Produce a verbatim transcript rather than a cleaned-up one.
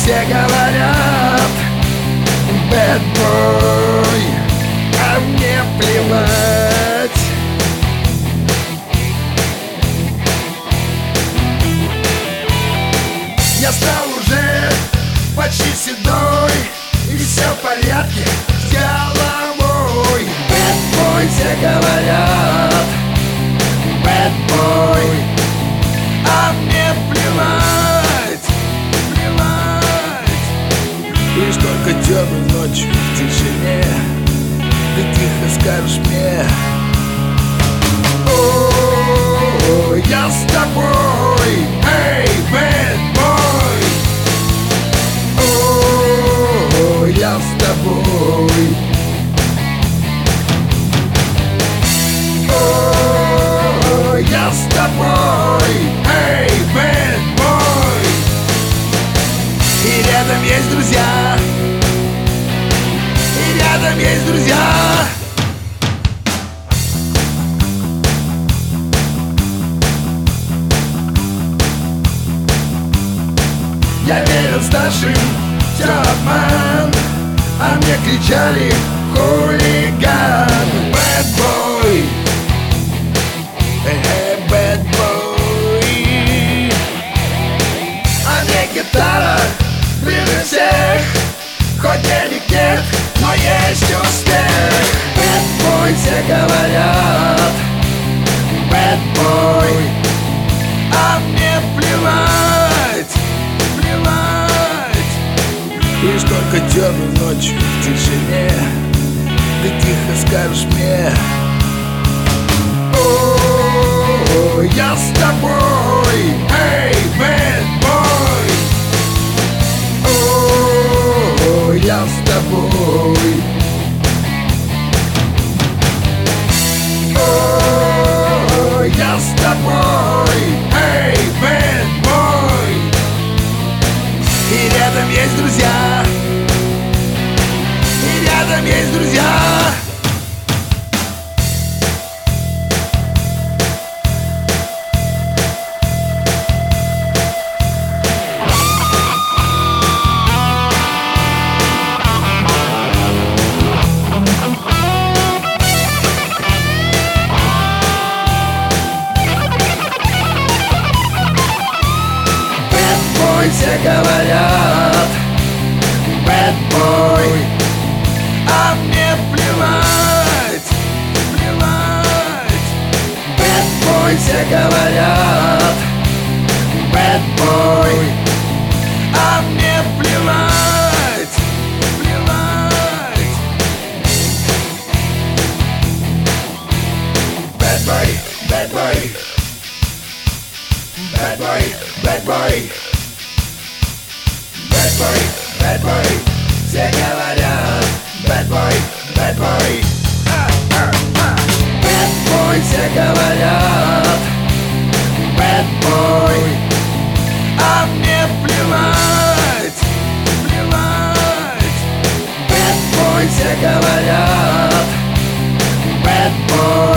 все говорят bad boy, а мне плевать. Я стал уже почти седой, и все в порядке с головой. Bad boy, все говорят bad boy, а мне плевать, плевать. Лишь только темной ночью в тишине ты тихо скажешь мне: о, я с тобой, эй, bad boy. О, я с тобой. О, я с тобой, эй, bad boy. И рядом есть друзья, и рядом есть друзья. Я верил старшим, все обман, а мне кричали хулиган. Bad boy, э, bad boy. А мне гитара ближе всех, хоть денег нет, но есть успех. Bad boy, все говорят bad boy, а мне плевать, плевать. Лишь только темной ночью в тишине ты тихо скажешь мне: о, я с тобой, эй, bad boy. О, я с тобой. О, я с тобой, эй, bad boy. И рядом есть друзья, и рядом есть друзья. Все говорят bad boy, а мне плевать, плевать. Bad boy, все говорят bad boy, а мне плевать, плевать. Bad boy, bad boy, bad boy, bad boy. Bad boy, bad boy, все говорят bad boy, bad boy. Bad boy, все говорят bad boy, а мне плевать, плевать. Bad boy, все говорят bad boy.